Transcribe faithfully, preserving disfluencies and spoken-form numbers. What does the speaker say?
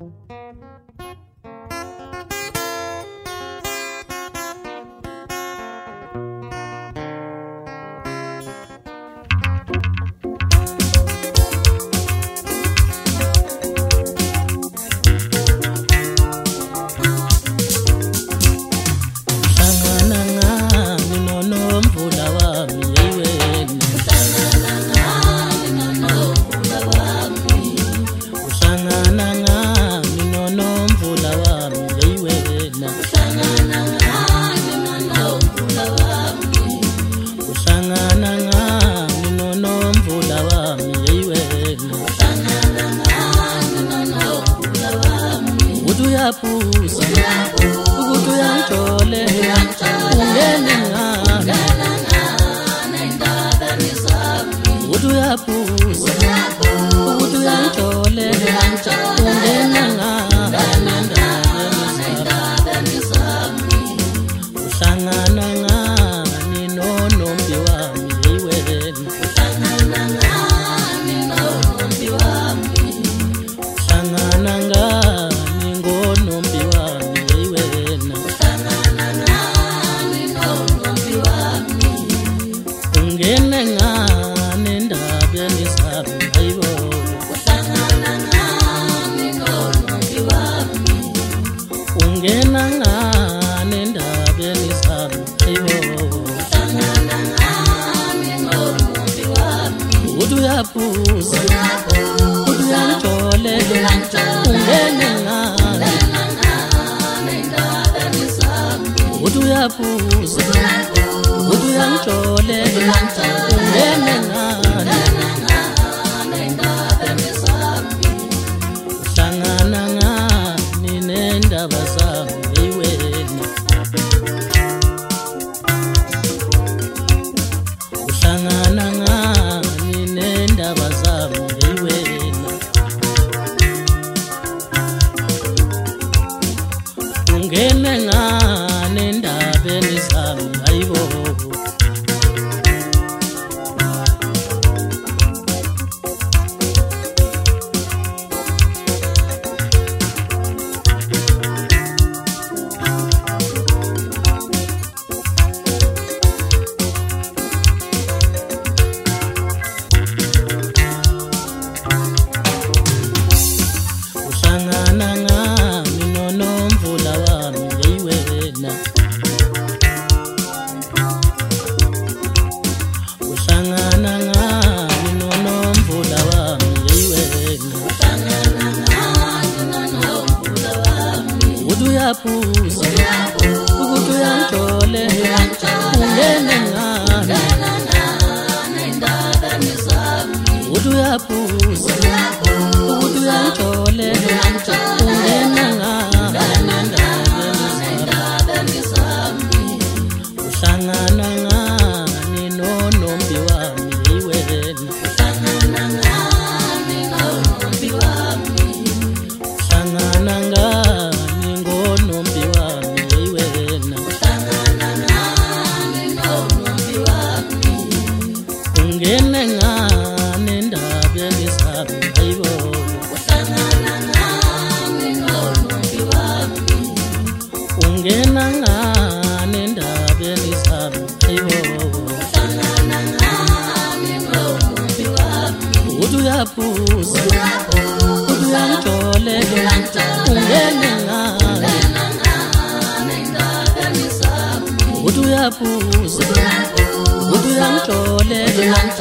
Uyapusa ukuthi uyangitshole ungene ngami uthi uyapusa ukuthi uyangitshole ungene ngami uhlangana ngani nonombi wami eyiwena uhlangana ngani nonombi wami uhlangana ngani ngonombi wami eyiwena uhlangana ngani nonombi wami ungene ngani endabeni zami ayibo uhlangana ngani nonombi wami ungena ngani endabeni zami ayibo uhlangana ngani nonombi wami uthi uyaphuza uthi uyangitshole ungene ngani endabeni zami uthi uyaphuza uthi uyangitshole ungene ngani endabeni zami uhlangana ngani nendaba zami eyiwena uhlangana ngani nendaba zami eyiwena ungene ngani endabeni zami ayibo uhlangana ngami nonomvula wami eyiwena uhlangana ngami nonomvula wami eyiwena uhlangana ngami nonomvula wami uthi uyaphuza ukuthi uyangitshole ungene ngani endabeni zami uthi uyaphuza ukuthi uyangitshole ungene ngani endabeni zami uhlangana ngani nonombi wami eyiwena uhlangana ngani nonombi wami uhlangana ngani ngonombi wami eyiwena uhlangana ngani nonombi wami ungene ngani endabeni zami ayibo uhlangana ngani nonombi wami ungena ngani endabeni zami ayibo uhlangana ngani nonombi wami uthi uyaphuza uthi uyangitshole ungene ngani endabeni zami uthi uyaphuza uthi uyangitshole